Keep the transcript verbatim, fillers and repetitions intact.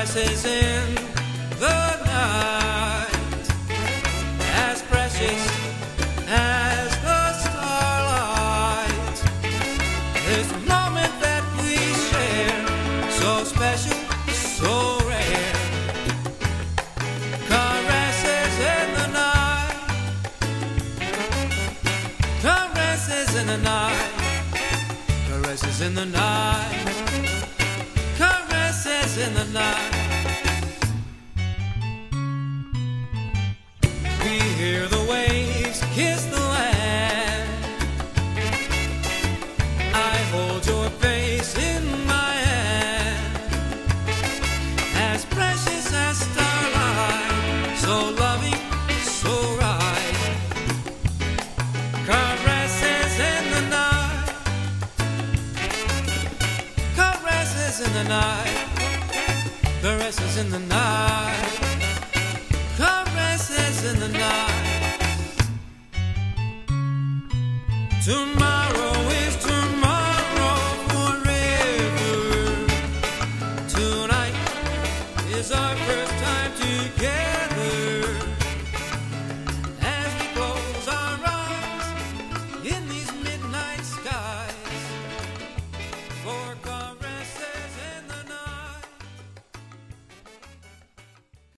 caresses in the night, as precious as the starlight. This moment that we share, so special, so rare. Caresses in the night, caresses in the night, caresses in the night, caresses in the night. We hear the waves kiss the land. I hold your face in my hand, as precious as starlight, so loving, so right. Caresses in the night, caresses in the night, caresses in the night, caresses in the night. Tomorrow